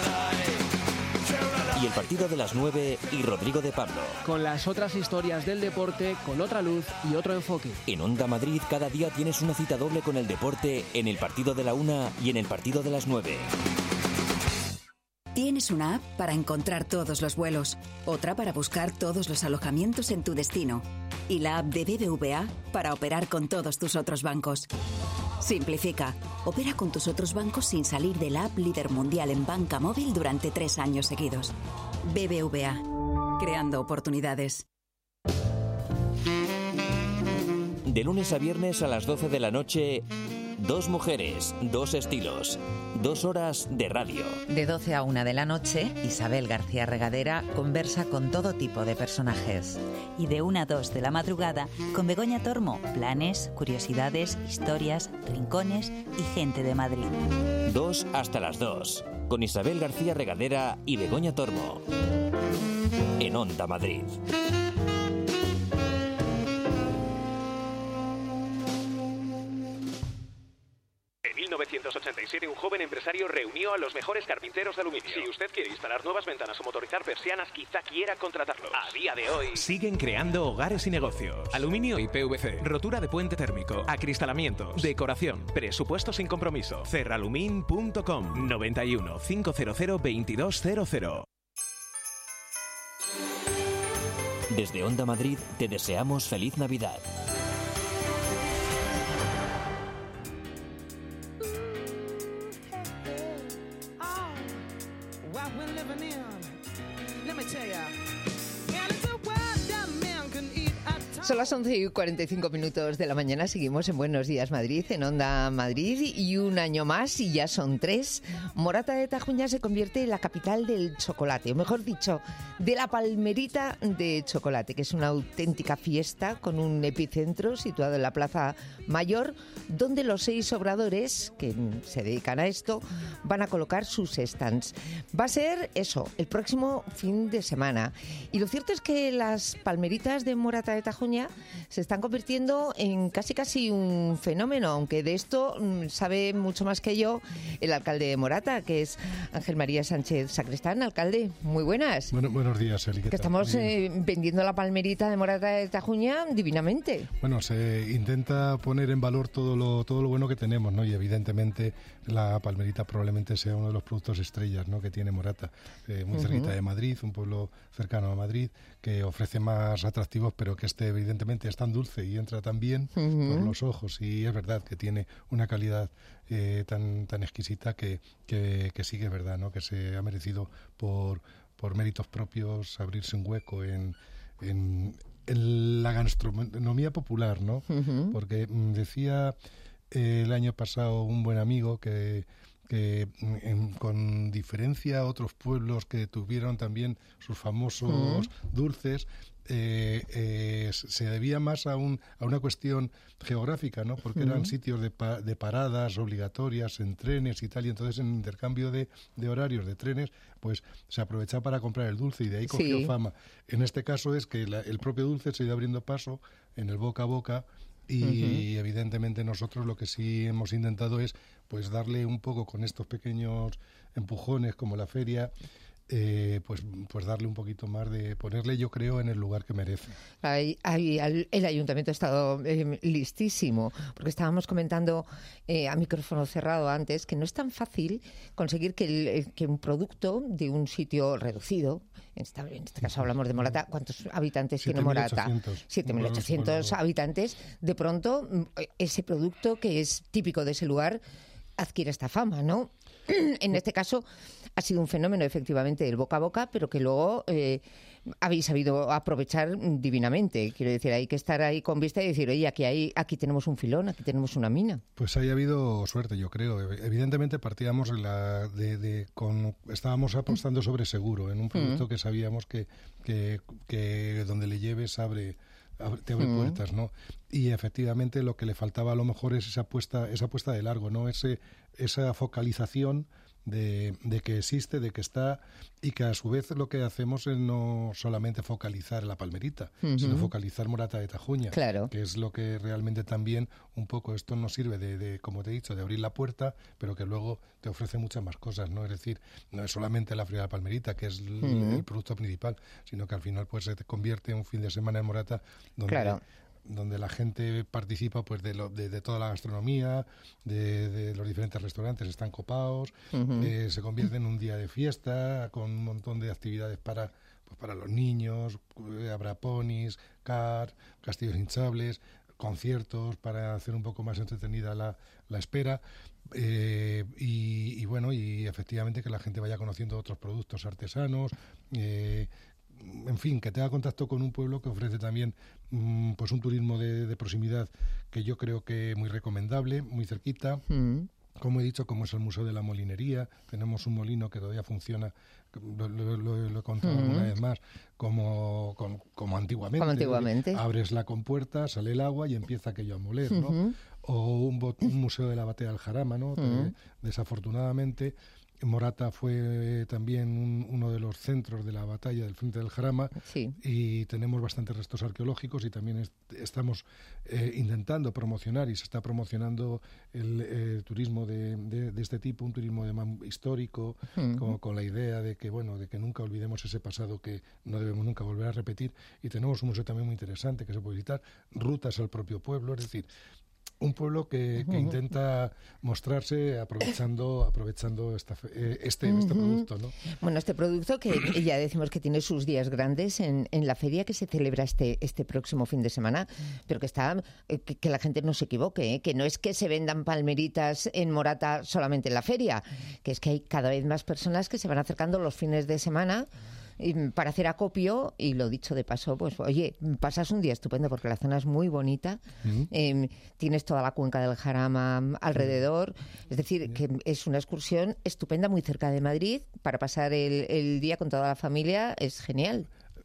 Y el partido de las 9 y Rodrigo de Pablo. Con las otras historias del deporte, con otra luz y otro enfoque. En Onda Madrid cada día tienes una cita doble con el deporte en el partido de la 1 y en el partido de las 9. Tienes una app para encontrar todos los vuelos, otra para buscar todos los alojamientos en tu destino y la app de BBVA para operar con todos tus otros bancos. Simplifica. Opera con tus otros bancos sin salir de la app líder mundial en banca móvil durante 3 años seguidos. BBVA. Creando oportunidades. De lunes a viernes a las 12 de la noche, 2 mujeres, 2 estilos, 2 horas de radio. De 12 a 1 de la noche, Isabel García Regadera conversa con todo tipo de personajes. Y de 1 a 2 de la madrugada, con Begoña Tormo, planes, curiosidades, historias, rincones y gente de Madrid. 2 hasta las 2, con Isabel García Regadera y Begoña Tormo. En Onda Madrid. En 1987, un joven empresario reunió a los mejores carpinteros de aluminio. Si usted quiere instalar nuevas ventanas o motorizar persianas, quizá quiera contratarlos. A día de hoy... Siguen creando hogares y negocios. Aluminio y PVC. Rotura de puente térmico. Acristalamientos. Decoración. Presupuesto sin compromiso. Cerralumin.com 91 500 2200. Desde Onda Madrid te deseamos feliz Navidad. Son las 11:45 de la mañana, seguimos en Buenos Días Madrid, en Onda Madrid, y un año más, y ya son 3, Morata de Tajuña se convierte en la capital del chocolate, o mejor dicho, de la palmerita de chocolate, que es una auténtica fiesta con un epicentro situado en la Plaza Mayor, donde los 6 obradores que se dedican a esto van a colocar sus stands. Va a ser eso, el próximo fin de semana. Y lo cierto es que las palmeritas de Morata de Tajuña Tajuña se están convirtiendo en casi un fenómeno, aunque de esto sabe mucho más que yo el alcalde de Morata, que es Ángel María Sánchez Sacristán. Alcalde, muy buenas. Buenos días, Eli. Que estamos vendiendo la palmerita de Morata de Tajuña divinamente. Bueno, se intenta poner en valor todo lo bueno que tenemos, ¿no? Y evidentemente la palmerita probablemente sea uno de los productos estrellas, ¿no?, que tiene Morata, muy cerquita de Madrid, un pueblo cercano a Madrid, que ofrece más atractivos, pero que evidentemente es tan dulce y entra tan bien por los ojos, y es verdad que tiene una calidad tan exquisita que sí que es verdad, ¿no?, que se ha merecido por méritos propios abrirse un hueco en la gastronomía popular, ¿no? Porque decía el año pasado un buen amigo que con diferencia a otros pueblos que tuvieron también sus famosos dulces, se debía más a una cuestión geográfica, ¿no? Porque eran sitios de paradas obligatorias en trenes y tal, y entonces en intercambio de horarios de trenes, pues se aprovechaba para comprar el dulce, y de ahí cogió fama. En este caso es que el propio dulce se ha ido abriendo paso en el boca a boca, y evidentemente nosotros lo que sí hemos intentado es pues darle un poco con estos pequeños empujones como la feria, pues darle un poquito más de ponerle, yo creo, en el lugar que merece. El ayuntamiento ha estado listísimo, porque estábamos comentando a micrófono cerrado antes que no es tan fácil conseguir que un producto de un sitio reducido, en este caso hablamos de Morata, ¿cuántos habitantes tiene Morata? 7.800 habitantes. De pronto, ese producto que es típico de ese lugar adquiere esta fama, ¿no? En este caso ha sido un fenómeno efectivamente del boca a boca, pero que luego habéis sabido aprovechar divinamente. Quiero decir, hay que estar ahí con vista y decir, oye, aquí tenemos un filón, aquí tenemos una mina. Pues ahí ha habido suerte, yo creo. Evidentemente partíamos estábamos apostando sobre seguro, en un producto que sabíamos que donde le lleves te abre puertas, ¿no? Y efectivamente lo que le faltaba a lo mejor es esa puesta de largo, ¿no? Esa focalización de que existe, de que está, y que a su vez lo que hacemos es no solamente focalizar la palmerita, sino focalizar Morata de Tajuña, que es lo que realmente también un poco esto nos sirve de, como te he dicho, de abrir la puerta, pero que luego te ofrece muchas más cosas, ¿no? Es decir, no es solamente la fría de la palmerita, que es el producto principal, sino que al final pues se convierte en un fin de semana en Morata donde la gente participa pues de toda la gastronomía, de los diferentes restaurantes, están copados, se convierte en un día de fiesta con un montón de actividades para los niños, habrá ponis, castillos hinchables, conciertos para hacer un poco más entretenida la espera, y bueno, y efectivamente que la gente vaya conociendo otros productos artesanos, en fin, que tenga contacto con un pueblo que ofrece también pues un turismo de proximidad que yo creo que muy recomendable, muy cerquita. Como he dicho, como es el Museo de la Molinería, tenemos un molino que todavía funciona, lo he contado una vez más, como antiguamente. Como antiguamente. Abres la compuerta, sale el agua y empieza aquello a moler, ¿no? O un museo de la Batea del Jarama, ¿no? Desafortunadamente, Morata fue también uno de los centros de la batalla del Frente del Jarama, y tenemos bastantes restos arqueológicos, y también estamos intentando promocionar, y se está promocionando el turismo de este tipo, un turismo histórico, con la idea de que nunca olvidemos ese pasado que no debemos nunca volver a repetir. Y tenemos un museo también muy interesante que se puede visitar, rutas al propio pueblo, es decir, un pueblo que intenta mostrarse aprovechando este producto, ¿no? Bueno, este producto que ya decimos que tiene sus días grandes en la feria que se celebra este próximo fin de semana, pero que la gente no se equivoque, que no es que se vendan palmeritas en Morata solamente en la feria, que es que hay cada vez más personas que se van acercando los fines de semana para hacer acopio, y lo dicho de paso, pues oye, pasas un día estupendo porque la zona es muy bonita, tienes toda la cuenca del Jarama alrededor, es decir, que es una excursión estupenda muy cerca de Madrid para pasar el día con toda la familia, es genial.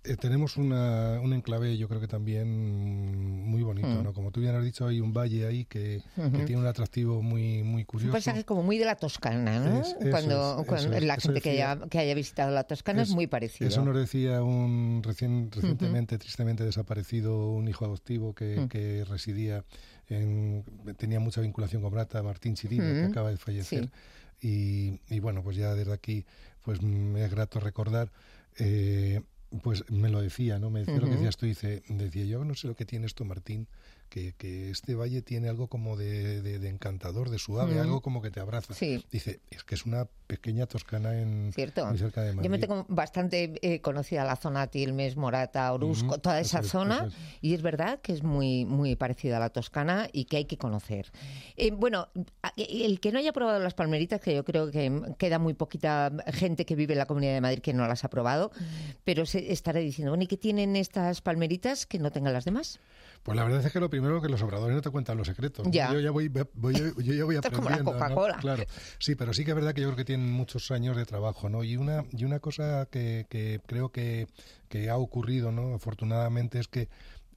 tenemos un enclave, yo creo que también muy bonito, ¿no? Como tú bien has dicho, hay un valle ahí que tiene un atractivo muy curioso. Un paisaje como muy de la Toscana, ¿no? Cuando la gente que haya visitado la Toscana es muy parecido. Eso nos decía un recientemente, tristemente desaparecido, un hijo adoptivo que residía tenía mucha vinculación con Brata, Martín Chirino, que acaba de fallecer. Sí. Y bueno, pues ya desde aquí pues me es grato recordar, pues me lo decía, ¿no? Me decía lo que decías tú, decía yo no sé lo que tiene esto, Martín, que este valle tiene algo como de encantador, de suave, algo como que te abraza. Sí. Dice, es que es una pequeña Toscana muy cerca de Madrid. Yo me tengo bastante conocida la zona Tilmes, Morata, Orusco, toda esa zona, y es verdad que es muy parecida a la Toscana y que hay que conocer. Bueno, el que no haya probado las palmeritas, que yo creo que queda muy poquita gente que vive en la Comunidad de Madrid que no las ha probado, pero se estará diciendo, bueno, ¿y qué tienen estas palmeritas que no tengan las demás? Pues la verdad es que lo primero que los obradores no te cuentan los secretos. Ya. Yo ya voy aprendiendo. Es como la Coca-Cola. ¿no? Claro. Sí, pero sí que es verdad que yo creo que tienen muchos años de trabajo, ¿no? Y una cosa que creo que ha ocurrido, ¿no? Afortunadamente, es que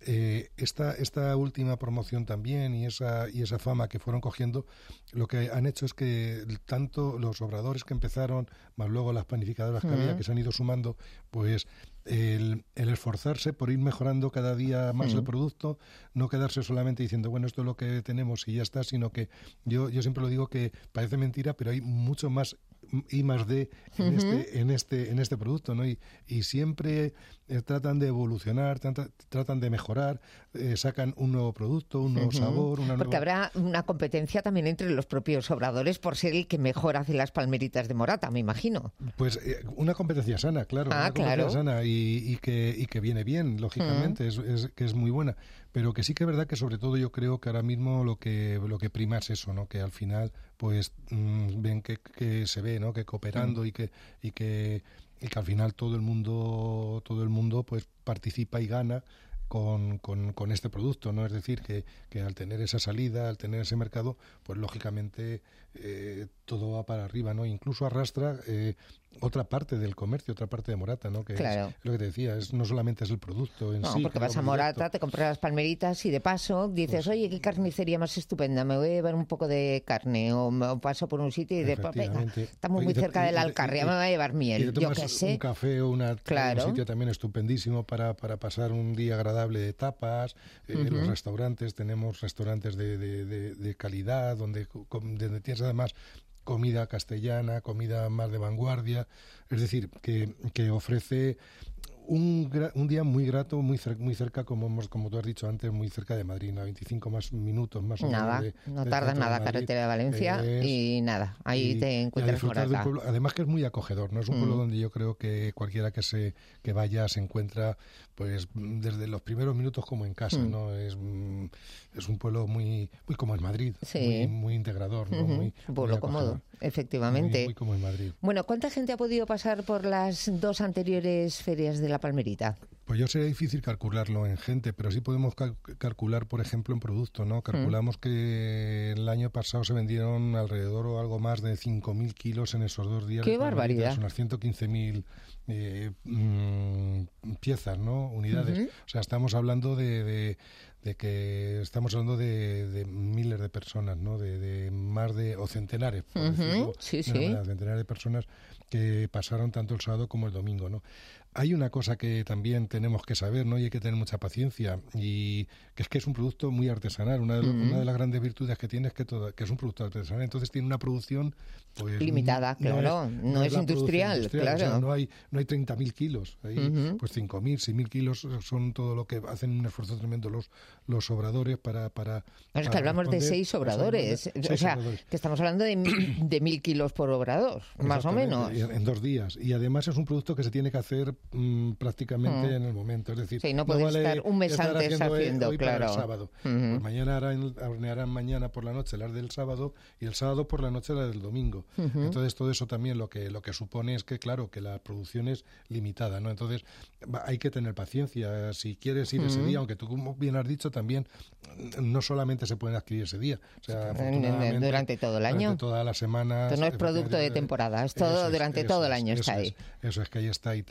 esta última promoción también y esa fama que fueron cogiendo, lo que han hecho es que tanto los obradores que empezaron, más luego las panificadoras que había, que se han ido sumando, pues el esforzarse por ir mejorando cada día más el producto, no quedarse solamente diciendo, bueno, esto es lo que tenemos y ya está, sino que yo siempre lo digo que parece mentira, pero hay mucho más I+D en este producto, ¿no? Y siempre tratan de evolucionar, tratan de mejorar, sacan un nuevo producto, un nuevo sabor, Porque habrá una competencia también entre los propios obradores por ser el que mejor hace las palmeritas de Morata, me imagino. Pues una competencia sana, claro. Competencia sana y que viene bien, lógicamente, que es muy buena. Pero que sí que es verdad que sobre todo yo creo que ahora mismo lo que prima es eso, ¿no? Que al final pues ven que se ve, ¿no? Que cooperando y que al final todo el mundo pues participa y gana con este producto, ¿no? Es decir, que al tener esa salida, al tener ese mercado, pues lógicamente todo va para arriba, ¿no? Incluso arrastra otra parte del comercio, otra parte de Morata, ¿no? Que es lo que te decía, no solamente es el producto en sí. No, porque vas a Morata, te compras las palmeritas y de paso dices, oye, qué carnicería más estupenda, me voy a llevar un poco de carne, o paso por un sitio y después, venga, estamos muy cerca de la Alcarria, me voy a llevar miel, yo qué sé. Un café o un sitio también estupendísimo para pasar un día agradable de tapas. Los restaurantes, tenemos restaurantes de calidad, donde tienes además comida castellana, comida más de vanguardia, es decir, que ofrece un día muy grato, muy cerca, como tú has dicho antes, muy cerca de Madrid, ¿no? 25 más minutos más o menos. No tardas nada, carretera de Valencia y nada, ahí te encuentras Morata. Además que es muy acogedor, ¿no? Es un pueblo donde yo creo que cualquiera que vaya se encuentra pues desde los primeros minutos como en casa, ¿no? Es un pueblo muy como en Madrid, muy integrador, ¿no? Un pueblo cómodo, efectivamente. Muy como en Madrid. Bueno, ¿cuánta gente ha podido pasar por las dos anteriores ferias de la Palmerita? Pues yo sería difícil calcularlo en gente, pero sí podemos calcular, por ejemplo, en producto, ¿no? Calculamos que el año pasado se vendieron alrededor o algo más de 5.000 kilos en esos 2 días. ¡Qué barbaridad! Unas 115.000 piezas, ¿no? Unidades. O sea, estamos hablando de miles de personas, ¿no? De más de, o centenares, por decirlo, centenares de personas que pasaron tanto el sábado como el domingo, ¿no? Hay una cosa que también tenemos que saber, ¿no? Y hay que tener mucha paciencia, y que es un producto muy artesanal. Una de las grandes virtudes que tiene es que es un producto artesanal, entonces tiene una producción pues limitada, claro, no es industrial, claro. O sea, no hay 30.000 kilos, ahí, pues 5.000, 6.000 kilos son todo lo que hacen un esfuerzo tremendo los obradores para es que hablamos de 6 obradores, que estamos hablando de 1.000 kilos por obrador, más o menos. En 2 días, y además es un producto que se tiene que hacer prácticamente en el momento, es decir, no puedes estar un mes antes haciendo, hoy claro. Para el sábado. Pues mañana hornearán mañana por la noche las del sábado y el sábado por la noche las del domingo. Entonces todo eso también lo que supone es que claro, que la producción es limitada, ¿no? Entonces hay que tener paciencia si quieres ir ese día, aunque tú como bien has dicho también no solamente se pueden adquirir ese día, o sea, durante todo el año, durante toda la semana. Esto no es producto de temporada, es todo durante todo el año está ahí. Eso es que ahí está y tal.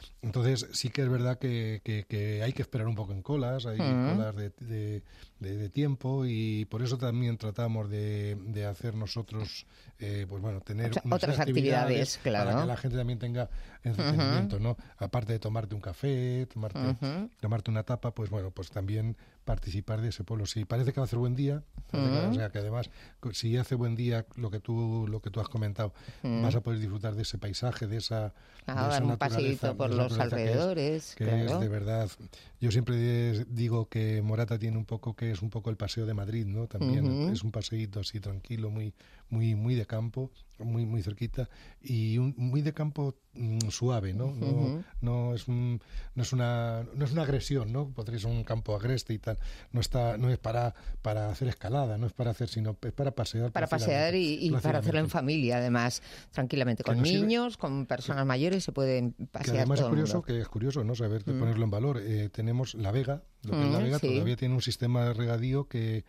Entonces sí que es verdad que hay que esperar un poco en colas, hay colas de tiempo, y por eso también tratamos de hacer nosotros, pues bueno, tener otras actividades, claro, para que la gente también tenga entretenimiento, ¿no? Aparte de tomarte un café, tomarte una tapa, pues bueno, pues también participar de ese pueblo. Si parece que va a hacer buen día, o sea que además, si hace buen día, lo que tú has comentado, vas a poder disfrutar de ese paisaje, de esa dar un paseíto por los alrededores, que es de verdad. Yo siempre digo que Morata tiene un poco el paseo de Madrid, ¿no? También es un paseíto así tranquilo, muy de campo, muy cerquita, y muy de campo suave, ¿no? No es una agresión, ¿no? Podría ser un campo agreste y tal. No es para hacer escalada, no es para hacer, sino es para pasear. Para pasear y para hacerlo en familia, además, tranquilamente, con niños, con personas mayores, se pueden pasear. Que además todo es curioso, ¿no? Saber ponerlo en valor. Tenemos La Vega. Lo que es La Vega todavía tiene un sistema de regadío que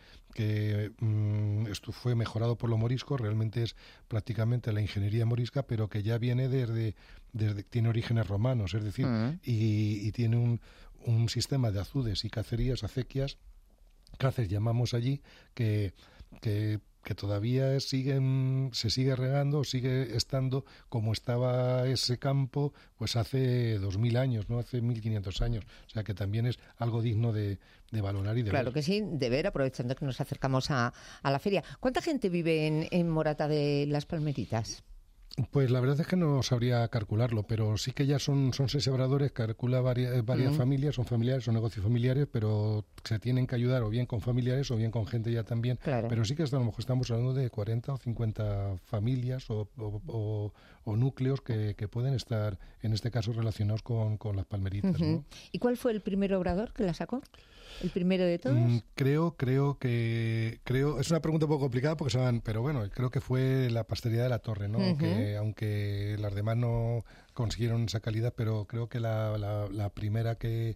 esto fue mejorado por los moriscos, realmente es prácticamente la ingeniería morisca, pero que ya viene tiene orígenes romanos, es decir, y tiene un sistema de azudes y acequias llamamos allí, que todavía se sigue regando, sigue estando como estaba ese campo pues hace 2000 años, no hace 1500 años. O sea que también es algo digno de valorar y de Claro ver. que sí, de ver, aprovechando que nos acercamos a la feria. ¿Cuánta gente vive en Morata de las Palmeritas? Pues la verdad es que no sabría calcularlo, pero sí que ya son 6 obradores, calcula varias familias, son negocios familiares, pero se tienen que ayudar o bien con familiares o bien con gente ya también. Claro. Pero sí que a lo mejor estamos hablando de 40 o 50 familias o núcleos que pueden estar, en este caso, relacionados con las Palmeritas, ¿no? ¿Y cuál fue el primer obrador que la sacó? ¿El primero de todos? Creo, es una pregunta un poco complicada porque pero bueno, creo que fue la pastelería de la Torre, ¿no? Aunque las demás no consiguieron esa calidad, pero creo que la primera que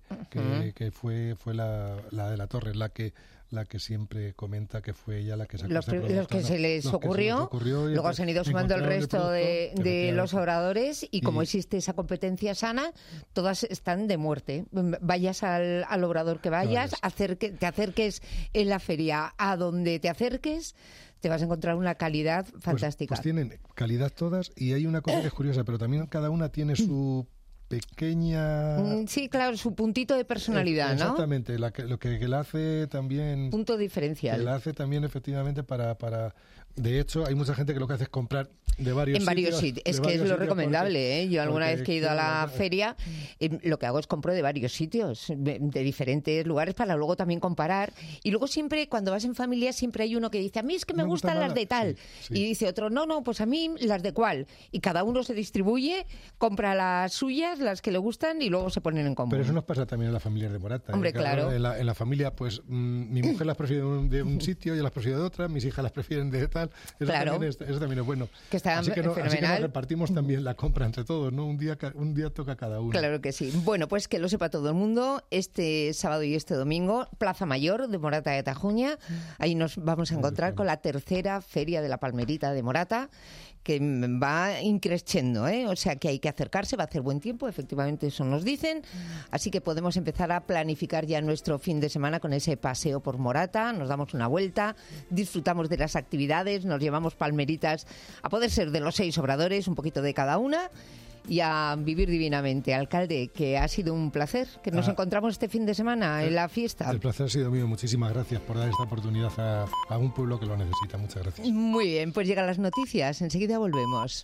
fue la de la Torre, la que siempre comenta que fue ella la que sacó este producto, los que se les ocurrió, luego se han ido sumando el resto de los obradores, y como existe esa competencia sana, todas están de muerte. Vayas al obrador que vayas, te acerques en la feria, a donde te acerques, te vas a encontrar una calidad fantástica. Pues tienen calidad todas, y hay una cosa que es curiosa, pero también cada una tiene su pequeña... Sí, claro, su puntito de personalidad, ¿no? Exactamente, lo que la hace también... Punto diferencial. Que la hace también efectivamente para... De hecho, hay mucha gente que lo que hace es comprar de varios sitios. En varios sitios. Es que es lo recomendable, ¿eh? Yo alguna vez que he ido a la feria, lo que hago es compro de varios sitios, de diferentes lugares, para luego también comparar. Y luego siempre, cuando vas en familia, siempre hay uno que dice, a mí es que me gustan las de tal. Sí. Y dice otro, no, pues a mí las de cual. Y cada uno se distribuye, compra las suyas, las que le gustan, y luego se ponen en común. Pero eso nos pasa también en la familia de Morata. Hombre, claro. En la familia, pues mi mujer las prefiere de un sitio, yo las prefiero de otra, mis hijas las prefieren de tal. Eso también es bueno. Que está así que fenomenal. nos repartimos también la compra entre todos, ¿no? Un día toca cada uno. Claro que sí. Bueno, pues que lo sepa todo el mundo. Este sábado y este domingo, Plaza Mayor de Morata de Tajuña. Ahí nos vamos a encontrar con la tercera Feria de la Palmerita de Morata, que va increciendo, ¿eh? O sea que hay que acercarse, va a hacer buen tiempo, efectivamente eso nos dicen, así que podemos empezar a planificar ya nuestro fin de semana con ese paseo por Morata, nos damos una vuelta, disfrutamos de las actividades, nos llevamos palmeritas, a poder ser de los 6 obradores, un poquito de cada una, y a vivir divinamente. Alcalde, que ha sido un placer, que nos encontramos este fin de semana en la fiesta. El placer ha sido mío, muchísimas gracias por dar esta oportunidad a un pueblo que lo necesita. Muchas gracias. Muy bien, pues llegan las noticias, enseguida volvemos.